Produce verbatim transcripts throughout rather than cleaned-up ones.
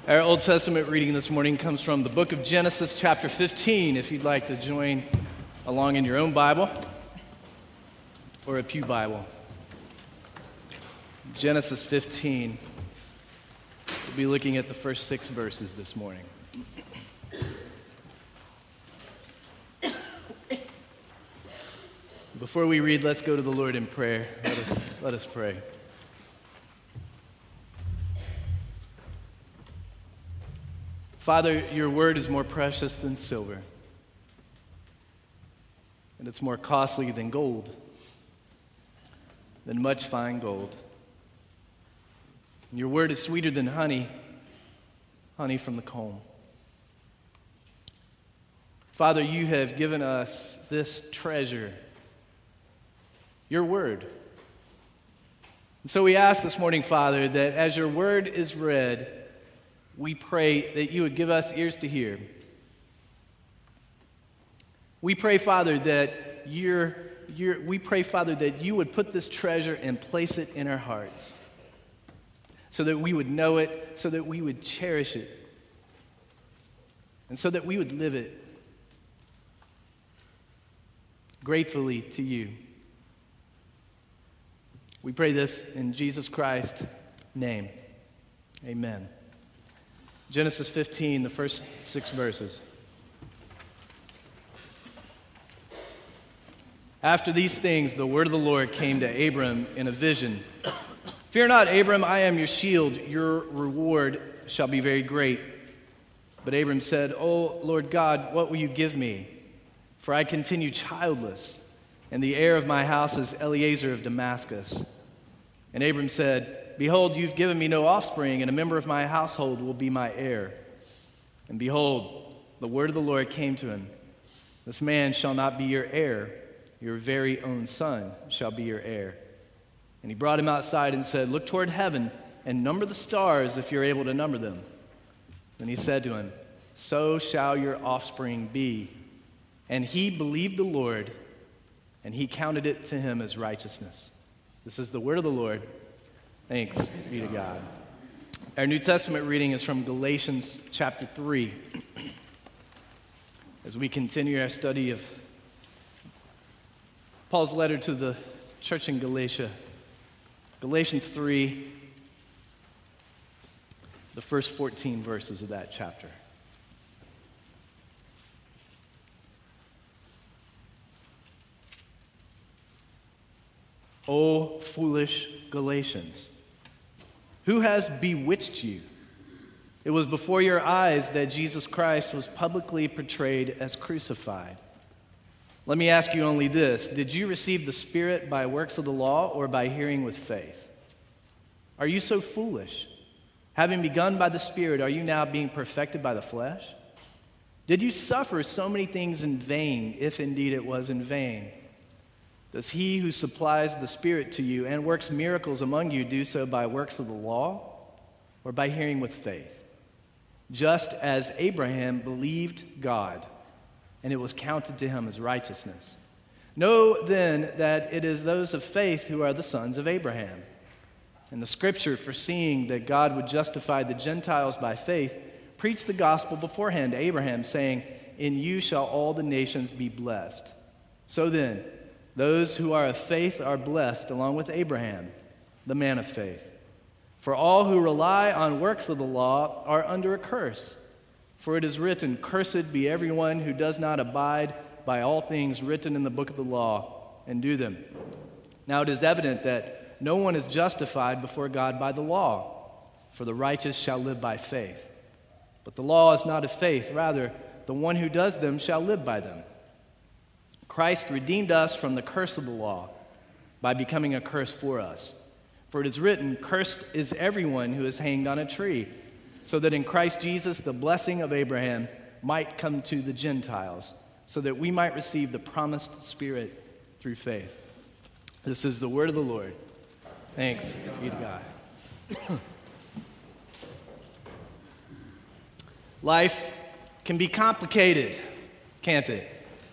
Our Old Testament reading this morning comes from the book of Genesis, chapter fifteen, if you'd like to join along in your own Bible or a pew Bible. Genesis fifteen. We'll be looking at the first six verses this morning. Before we read, let's go to the Lord in prayer. Let us, let us pray. Father, your word is more precious than silver, and it's more costly than gold, than much fine gold. Your word is sweeter than honey, honey from the comb. Father, you have given us this treasure, your word. And so we ask this morning, Father, that as your word is read, we pray that you would give us ears to hear. We pray, Father, that you're, you're, we pray, Father, that you would put this treasure and place it in our hearts so that we would know it, so that we would cherish it, and so that we would live it gratefully to you. We pray this in Jesus Christ's name. Amen. Genesis fifteen, the first six verses. After these things, the word of the Lord came to Abram in a vision. Fear not, Abram, I am your shield. Your reward shall be very great. But Abram said, O Lord God, what will you give me? For I continue childless, and the heir of my house is Eliezer of Damascus. And Abram said, Behold, you've given me no offspring, and a member of my household will be my heir. And behold, the word of the Lord came to him. This man shall not be your heir. Your very own son shall be your heir. And he brought him outside and said, Look toward heaven and number the stars if you're able to number them. Then he said to him, So shall your offspring be. And he believed the Lord, and he counted it to him as righteousness. This is the word of the Lord. Thanks be to God. Our New Testament reading is from Galatians chapter three. As we continue our study of Paul's letter to the church in Galatia, Galatians three, the first fourteen verses of that chapter. O foolish Galatians, who has bewitched you? It was before your eyes that Jesus Christ was publicly portrayed as crucified. Let me ask you only this: did you receive the Spirit by works of the law or by hearing with faith? Are you so foolish? Having begun by the Spirit, are you now being perfected by the flesh? Did you suffer so many things in vain, if indeed it was in vain? Does he who supplies the Spirit to you and works miracles among you do so by works of the law or by hearing with faith? Just as Abraham believed God, and it was counted to him as righteousness. Know then that it is those of faith who are the sons of Abraham. And the Scripture, foreseeing that God would justify the Gentiles by faith, preached the gospel beforehand to Abraham, saying, In you shall all the nations be blessed. So then, those who are of faith are blessed along with Abraham, the man of faith. For all who rely on works of the law are under a curse. For it is written, Cursed be everyone who does not abide by all things written in the book of the law and do them. Now it is evident that no one is justified before God by the law, for the righteous shall live by faith. But the law is not of faith, rather, the one who does them shall live by them. Christ redeemed us from the curse of the law by becoming a curse for us. For it is written, Cursed is everyone who is hanged on a tree, so that in Christ Jesus the blessing of Abraham might come to the Gentiles, so that we might receive the promised Spirit through faith. This is the word of the Lord. Thanks be to God. Life can be complicated, can't it?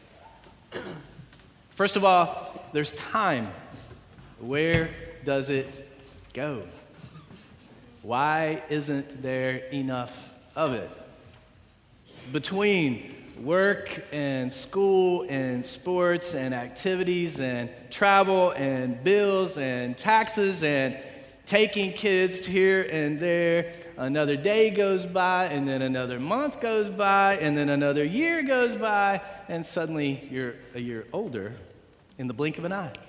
First of all, there's time. Where does it go? Why isn't there enough of it? Between work and school and sports and activities and travel and bills and taxes and taking kids here and there, another day goes by, and then another month goes by, and then another year goes by, and suddenly you're a year older in the blink of an eye.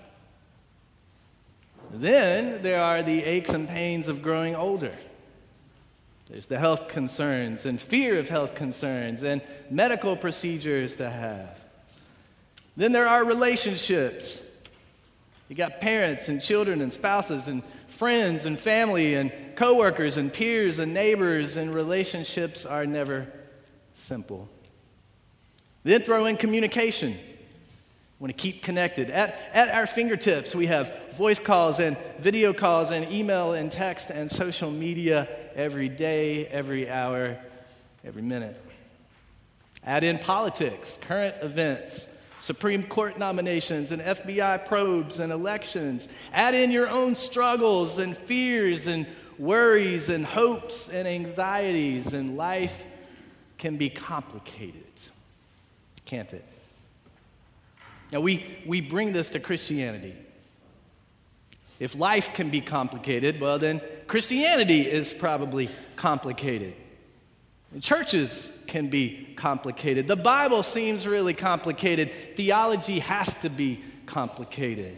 Then there are the aches and pains of growing older. There's the health concerns and fear of health concerns and medical procedures to have. Then there are relationships. You got parents and children and spouses and friends and family and coworkers and peers and neighbors, and relationships are never simple. Then throw in communication. We want to keep connected. At, at our fingertips, we have voice calls and video calls and email and text and social media every day, every hour, every minute. Add in politics, current events, Supreme Court nominations and F B I probes and elections. Add in your own struggles and fears and worries and hopes and anxieties, and life can be complicated, can't it? Now, we, we bring this to Christianity. If life can be complicated, well, then Christianity is probably complicated. And churches can be complicated. The Bible seems really complicated. Theology has to be complicated.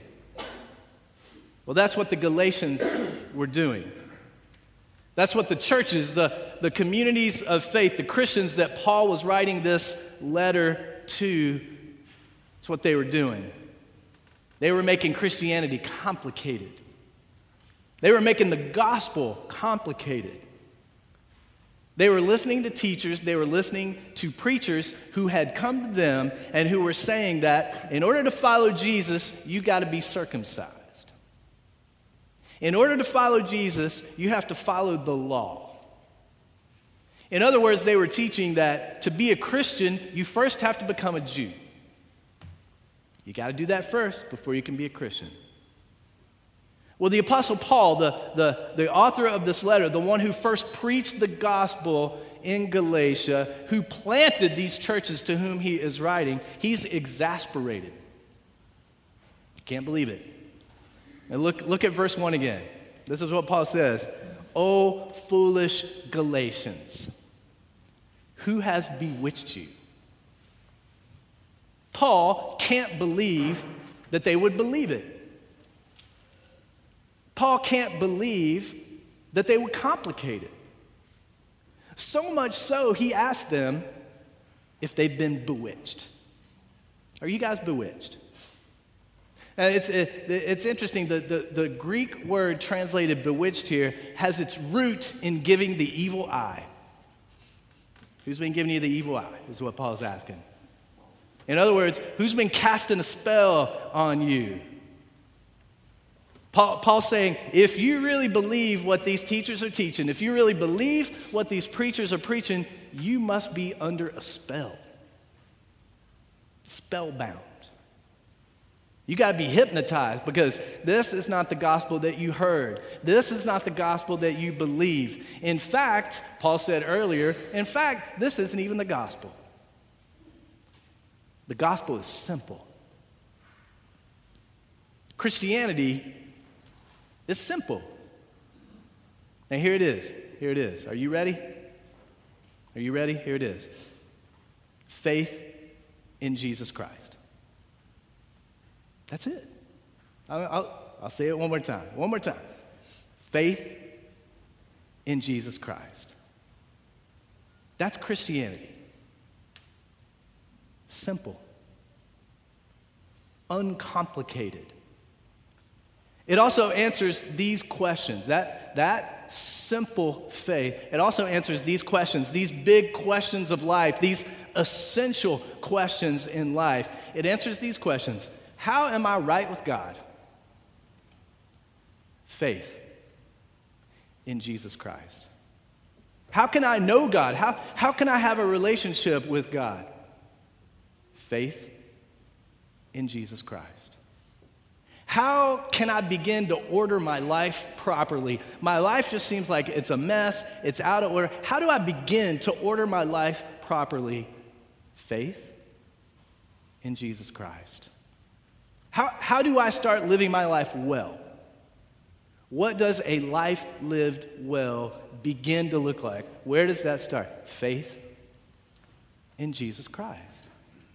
Well, that's what the Galatians were doing. That's what the churches, the, the communities of faith, the Christians that Paul was writing this letter to, that's what they were doing. They were making Christianity complicated. They were making the gospel complicated. They were listening to teachers, they were listening to preachers who had come to them and who were saying that in order to follow Jesus, you got to be circumcised. In order to follow Jesus, you have to follow the law. In other words, they were teaching that to be a Christian, you first have to become a Jew. You got to do that first before you can be a Christian. Well, the Apostle Paul, the, the, the author of this letter, the one who first preached the gospel in Galatia, who planted these churches to whom he is writing, he's exasperated. Can't believe it. And look, look at verse one again. This is what Paul says. "O foolish Galatians, who has bewitched you?" Paul can't believe that they would believe it. Paul can't believe that they would complicate it. So much so, he asked them if they've been bewitched. Are you guys bewitched? And it's, it, it's interesting, the, the, the Greek word translated bewitched here has its root in giving the evil eye. Who's been giving you the evil eye, is what Paul's asking. In other words, who's been casting a spell on you? Paul, Paul's saying, if you really believe what these teachers are teaching, if you really believe what these preachers are preaching, you must be under a spell. Spellbound. You got to be hypnotized, because this is not the gospel that you heard. This is not the gospel that you believe. In fact, Paul said earlier, in fact, this isn't even the gospel. The gospel is simple. Christianity is simple. And here it is. Here it is. Are you ready? Are you ready? Here it is. Faith in Jesus Christ. That's it. I'll, I'll, I'll say it one more time. One more time. Faith in Jesus Christ. That's Christianity. Simple. Uncomplicated. It also answers these questions. That, that simple faith, it also answers these questions, these big questions of life, these essential questions in life. It answers these questions. How am I right with God? Faith in Jesus Christ. How can I know God? How, how can I have a relationship with God? Faith in Jesus Christ. How can I begin to order my life properly? My life just seems like it's a mess, it's out of order. How do I begin to order my life properly? Faith in Jesus Christ. How, how do I start living my life well? What does a life lived well begin to look like? Where does that start? Faith in Jesus Christ.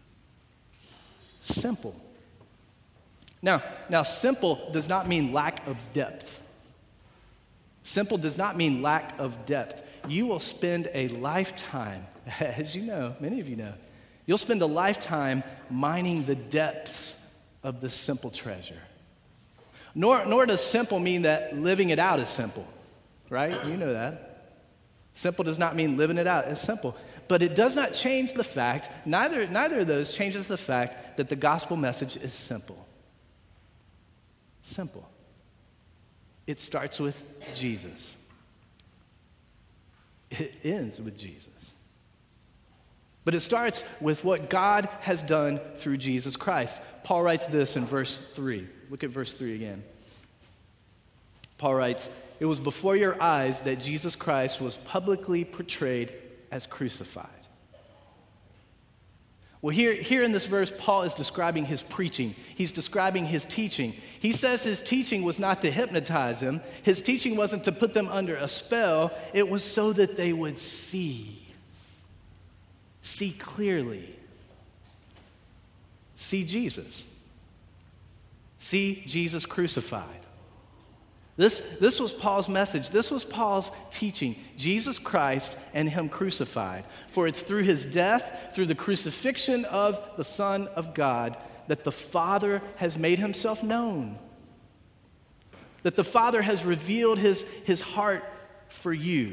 Simple. Now, now, simple does not mean lack of depth. Simple does not mean lack of depth. You will spend a lifetime, as you know, many of you know, you'll spend a lifetime mining the depths of this simple treasure. Nor, nor does simple mean that living it out is simple, right? You know that. Simple does not mean living it out. It's simple. But it does not change the fact, neither, neither of those changes the fact that the gospel message is simple. Simple. It starts with Jesus. It ends with Jesus. But it starts with what God has done through Jesus Christ. Paul writes this in verse three. Look at verse three again. Paul writes, "It was before your eyes that Jesus Christ was publicly portrayed as crucified." Well, here, here in this verse, Paul is describing his preaching. He's describing his teaching. He says his teaching was not to hypnotize them. His teaching wasn't to put them under a spell. It was so that they would see. See clearly. See Jesus. See Jesus crucified. This, this was Paul's message. This was Paul's teaching. Jesus Christ and him crucified. For it's through his death, through the crucifixion of the Son of God, that the Father has made himself known. That the Father has revealed his, his heart for you.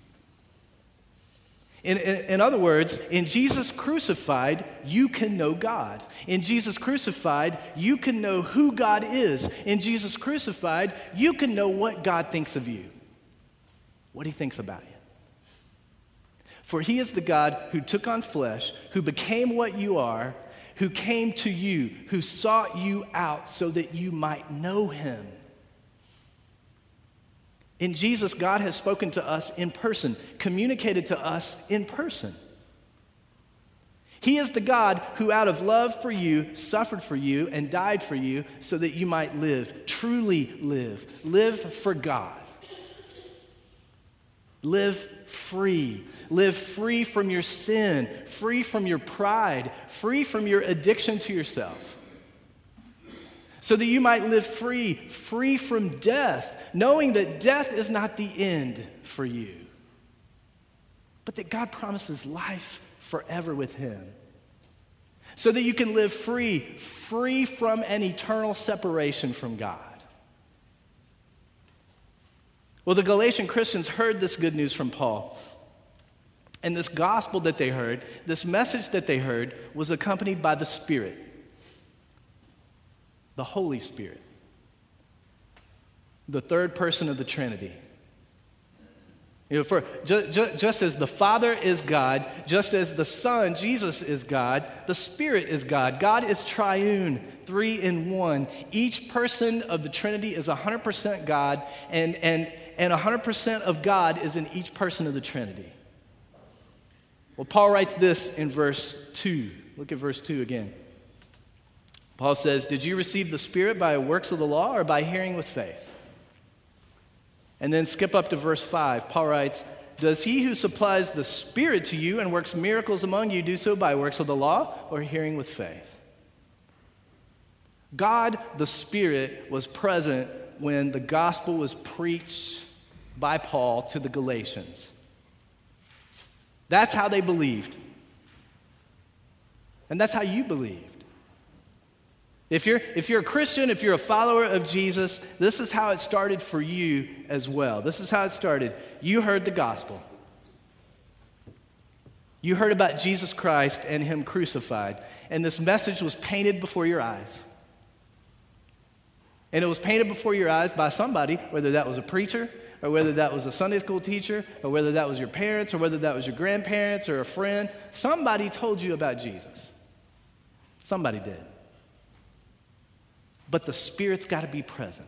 In, in, in other words, in Jesus crucified, you can know God. In Jesus crucified, you can know who God is. In Jesus crucified, you can know what God thinks of you, what he thinks about you. For he is the God who took on flesh, who became what you are, who came to you, who sought you out so that you might know him. In Jesus, God has spoken to us in person, communicated to us in person. He is the God who, out of love for you, suffered for you and died for you so that you might live, truly live, live for God. Live free. Live free from your sin, free from your pride, free from your addiction to yourself. So that you might live free, free from death, knowing that death is not the end for you, but that God promises life forever with him. So that you can live free, free from an eternal separation from God. Well, the Galatian Christians heard this good news from Paul. And this gospel that they heard, this message that they heard, was accompanied by the Spirit, the Holy Spirit, the third person of the Trinity. You know, for ju- ju- just as the Father is God, just as the Son, Jesus, is God, the Spirit is God. God is triune, three in one. Each person of the Trinity is one hundred percent God, and, and, and one hundred percent of God is in each person of the Trinity. Well, Paul writes this in verse two. Look at verse two again. Paul says, "Did you receive the Spirit by works of the law or by hearing with faith?" And then skip up to verse five. Paul writes, "Does he who supplies the Spirit to you and works miracles among you do so by works of the law or hearing with faith?" God, the Spirit, was present when the gospel was preached by Paul to the Galatians. That's how they believed. And that's how you believed. If you're, if you're a Christian, if you're a follower of Jesus, this is how it started for you as well. This is how it started. You heard the gospel. You heard about Jesus Christ and him crucified. And this message was painted before your eyes. And it was painted before your eyes by somebody, whether that was a preacher, or whether that was a Sunday school teacher, or whether that was your parents, or whether that was your grandparents, or a friend. Somebody told you about Jesus. Somebody did. but the Spirit's got to be present.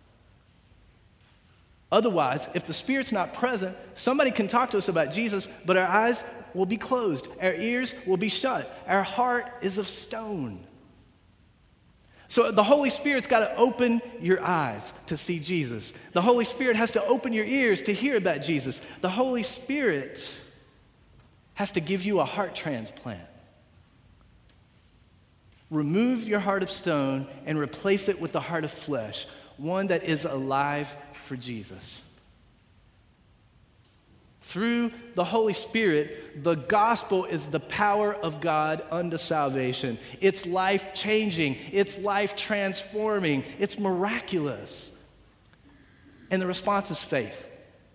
Otherwise, if the Spirit's not present, somebody can talk to us about Jesus, but our eyes will be closed, our ears will be shut, our heart is of stone. So the Holy Spirit's got to open your eyes to see Jesus. The Holy Spirit has to open your ears to hear about Jesus. The Holy Spirit has to give you a heart transplant. Remove your heart of stone and replace it with the heart of flesh, one that is alive for Jesus. Through the Holy Spirit, the gospel is the power of God unto salvation. It's life-changing. It's life-transforming. It's miraculous. And the response is faith.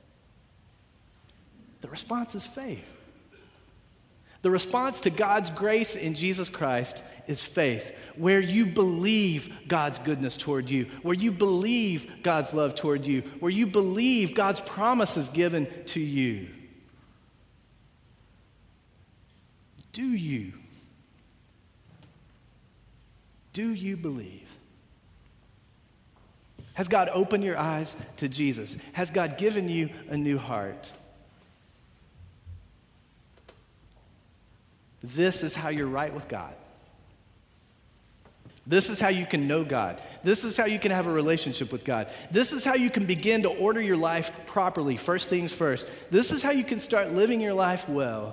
The response is faith. The response to God's grace in Jesus Christ is faith, where you believe God's goodness toward you, where you believe God's love toward you, where you believe God's promises given to you. Do you? Do you believe? Has God opened your eyes to Jesus? Has God given you a new heart? This is how you're right with God. This is how you can know God. This is how you can have a relationship with God. This is how you can begin to order your life properly, first things first. This is how you can start living your life well.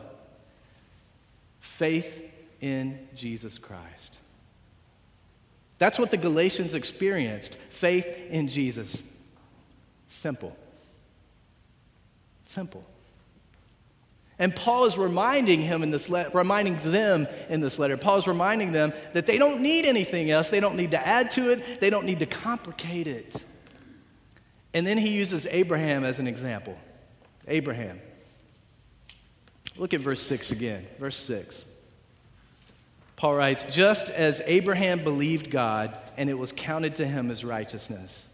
Faith in Jesus Christ. That's what the Galatians experienced, faith in Jesus. Simple. Simple. And Paul is reminding him in this le- reminding them in this letter. Paul is reminding them that they don't need anything else. They don't need to add to it. They don't need to complicate it. And then he uses Abraham as an example. Abraham. Look at verse six again. Verse six. Paul writes, just as Abraham believed God, and it was counted to him as righteousness.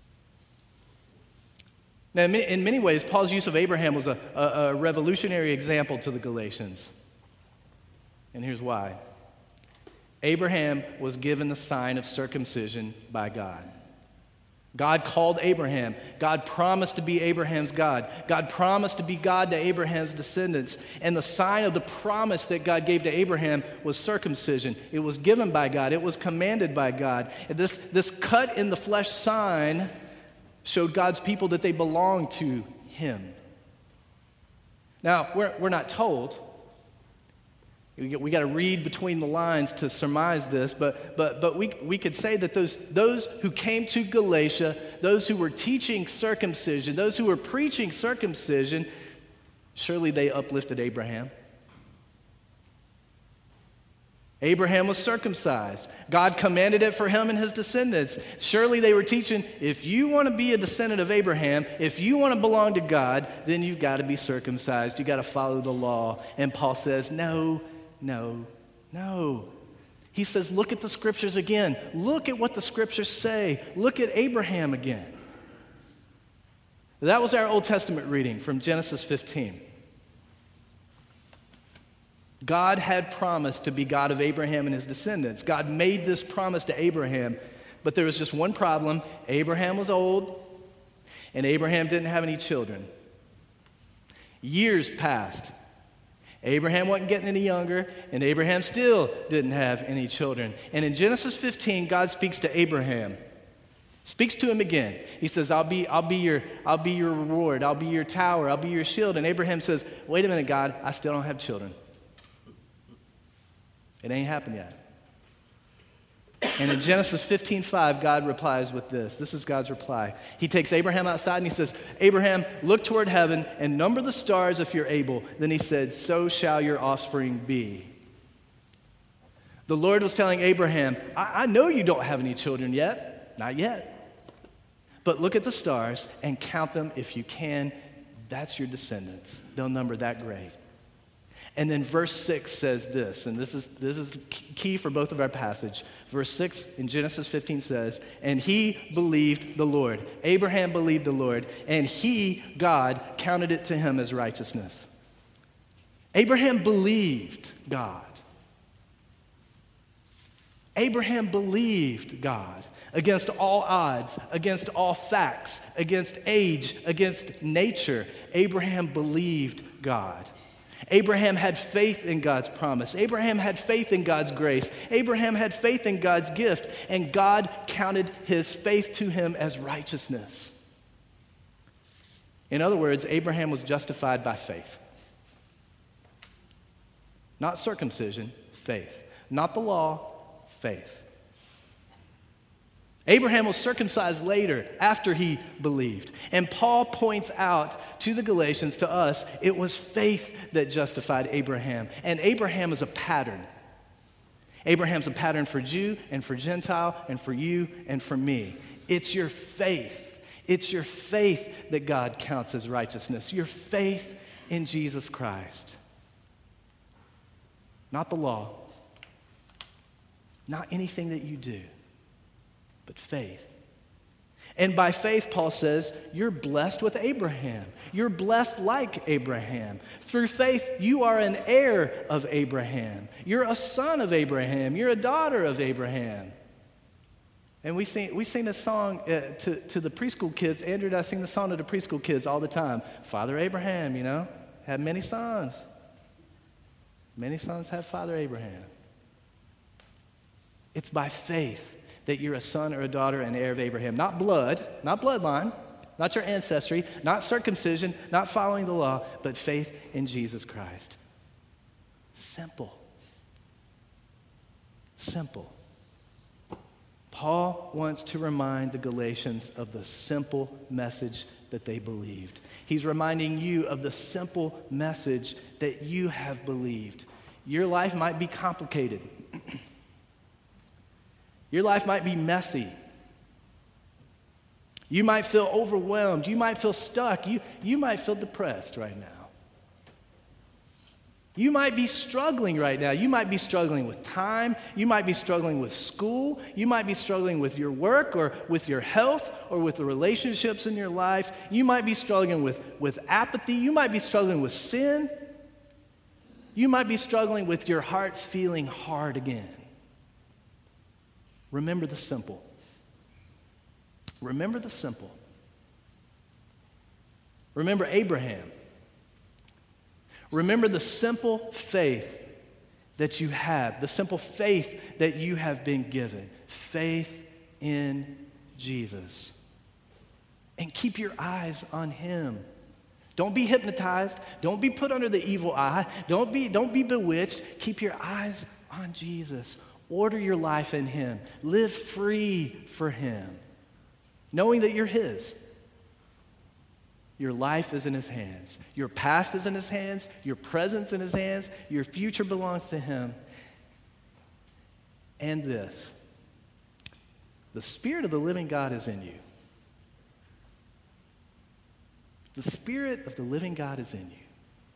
Now, in many ways, Paul's use of Abraham was a, a, a revolutionary example to the Galatians. And here's why. Abraham was given the sign of circumcision by God. God called Abraham. God promised to be Abraham's God. God promised to be God to Abraham's descendants. And the sign of the promise that God gave to Abraham was circumcision. It was given by God. It was commanded by God. And this, this cut in the flesh sign showed God's people that they belonged to him. Now, we're, we're not told. We, we got to read between the lines to surmise this, but, but, but we, we could say that those, those who came to Galatia, those who were teaching circumcision, those who were preaching circumcision, surely they uplifted Abraham. Abraham was circumcised. God commanded it for him and his descendants. Surely they were teaching, if you want to be a descendant of Abraham, if you want to belong to God, then you've got to be circumcised. You've got to follow the law. And Paul says, no, no, no. He says, look at the scriptures again. Look at what the scriptures say. Look at Abraham again. That was our Old Testament reading from Genesis fifteen. God had promised to be God of Abraham and his descendants. God made this promise to Abraham, but there was just one problem. Abraham was old, and Abraham didn't have any children. Years passed. Abraham wasn't getting any younger, and Abraham still didn't have any children. And in Genesis fifteen, God speaks to Abraham. Speaks to him again. He says, I'll be, I'll be your, I'll be your reward. I'll be your tower. I'll be your shield. And Abraham says, wait a minute, God, I still don't have children. It ain't happened yet. And in Genesis fifteen five, God replies with this. This is God's reply. He takes Abraham outside and he says, Abraham, look toward heaven and number the stars if you're able. Then he said, so shall your offspring be. The Lord was telling Abraham, I, I know you don't have any children yet. Not yet. But look at the stars and count them if you can. That's your descendants. They'll number that great. And then verse six says this, and this is this is key for both of our passage. Verse six in Genesis fifteen says, and he believed the Lord. Abraham believed the Lord, and he, God, counted it to him as righteousness. Abraham believed God. Abraham believed God against all odds, against all facts, against age, against nature. Abraham believed God. Abraham had faith in God's promise. Abraham had faith in God's grace. Abraham had faith in God's gift, and God counted his faith to him as righteousness. In other words, Abraham was justified by faith. Not circumcision, faith. Not the law, faith. Abraham was circumcised later, after he believed. And Paul points out to the Galatians, to us, it was faith that justified Abraham. And Abraham is a pattern. Abraham's a pattern for Jew and for Gentile and for you and for me. It's your faith. It's your faith that God counts as righteousness. Your faith in Jesus Christ. Not the law. Not anything that you do. But faith. And by faith, Paul says, you're blessed with Abraham. You're blessed like Abraham. Through faith, you are an heir of Abraham. You're a son of Abraham. You're a daughter of Abraham. And we sing, we sing this song uh, to, to the preschool kids. Andrew and I sing the song to the preschool kids all the time. Father Abraham, you know, had many sons. Many sons have Father Abraham. It's by faith that you're a son or a daughter and heir of Abraham. Not blood, not bloodline, not your ancestry, not circumcision, not following the law, but faith in Jesus Christ. Simple. Simple. Paul wants to remind the Galatians of the simple message that they believed. He's reminding you of the simple message that you have believed. Your life might be complicated. Your life might be messy. You might feel overwhelmed. You might feel stuck. You, you might feel depressed right now. You might be struggling right now. You might be struggling with time. You might be struggling with school. You might be struggling with your work or with your health or with the relationships in your life. You might be struggling with, with apathy. You might be struggling with sin. You might be struggling with your heart feeling hard again. Remember the simple. Remember the simple. Remember Abraham. Remember the simple faith that you have, the simple faith that you have been given. Faith in Jesus. And keep your eyes on him. Don't be hypnotized. Don't be put under the evil eye. Don't be, don't be bewitched. Keep your eyes on Jesus. Order your life in him. Live free for him, knowing that you're his. Your life is in his hands. Your past is in his hands. Your present's in his hands. Your future belongs to him. And this, the Spirit of the living God is in you. The Spirit of the living God is in you.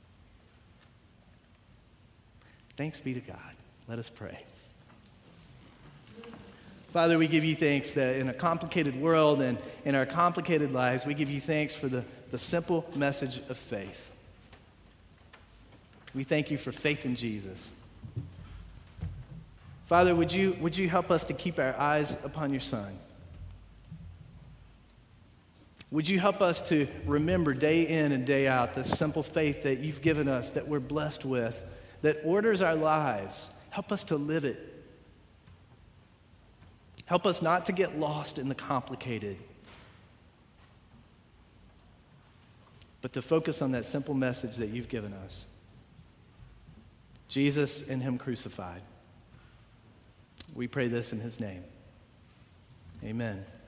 Thanks be to God. Let us pray. Father, we give you thanks that in a complicated world and in our complicated lives, we give you thanks for the, the simple message of faith. We thank you for faith in Jesus. Father, would you, would you help us to keep our eyes upon your Son? Would you help us to remember day in and day out the simple faith that you've given us, that we're blessed with, that orders our lives? Help us to live it. Help us not to get lost in the complicated, but to focus on that simple message that you've given us. Jesus and him crucified. We pray this in his name. Amen.